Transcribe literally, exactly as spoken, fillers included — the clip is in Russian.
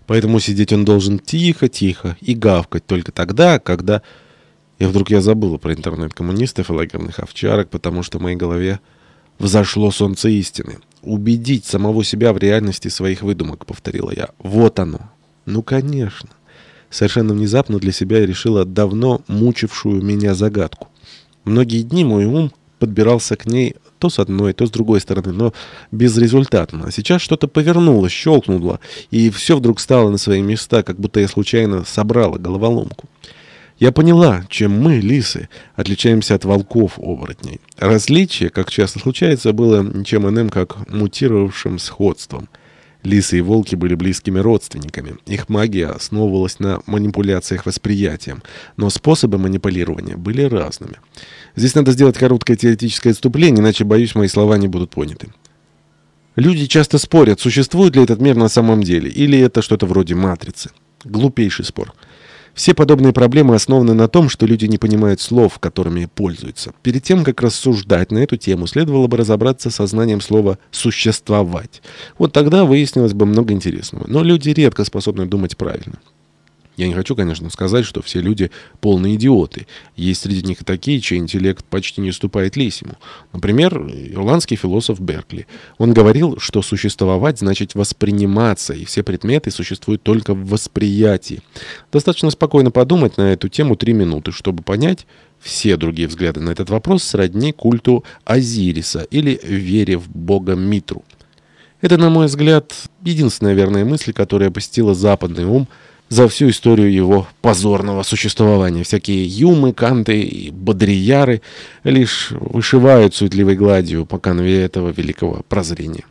Поэтому сидеть он должен тихо-тихо и гавкать только тогда, когда... И вдруг я забыла про интернет-коммунистов и лагерных овчарок, потому что в моей голове взошло солнце истины. «Убедить самого себя в реальности своих выдумок», — повторила я. «Вот оно». Ну, конечно. Совершенно внезапно для себя я решила давно мучившую меня загадку. Многие дни мой ум подбирался к ней то с одной, то с другой стороны, но безрезультатно. А сейчас что-то повернуло, щелкнуло, и все вдруг стало на свои места, как будто я случайно собрала головоломку. Я поняла, чем мы, лисы, отличаемся от волков-оборотней. Различие, как часто случается, было ничем иным, как мутировавшим сходством. Лисы и волки были близкими родственниками. Их магия основывалась на манипуляциях восприятием, но способы манипулирования были разными. Здесь надо сделать короткое теоретическое отступление, иначе, боюсь, мои слова не будут поняты. Люди часто спорят, существует ли этот мир на самом деле, или это что-то вроде матрицы. Глупейший спор. Все подобные проблемы основаны на том, что люди не понимают слов, которыми пользуются. Перед тем, как рассуждать на эту тему, следовало бы разобраться со знанием слова «существовать». Вот тогда выяснилось бы много интересного. Но люди редко способны думать правильно. Я не хочу, конечно, сказать, что все люди полные идиоты. Есть среди них и такие, чей интеллект почти не уступает лисьему. Например, ирландский философ Беркли. Он говорил, что существовать значит восприниматься, и все предметы существуют только в восприятии. Достаточно спокойно подумать на эту тему три минуты, чтобы понять, все другие взгляды на этот вопрос сродни культу Азириса или вере в бога Митру. Это, на мой взгляд, единственная верная мысль, которая посетила западный ум за всю историю его позорного существования. Всякие Юмы, Канты и Бодрияры лишь вышивают суетливой гладью по канве этого великого прозрения.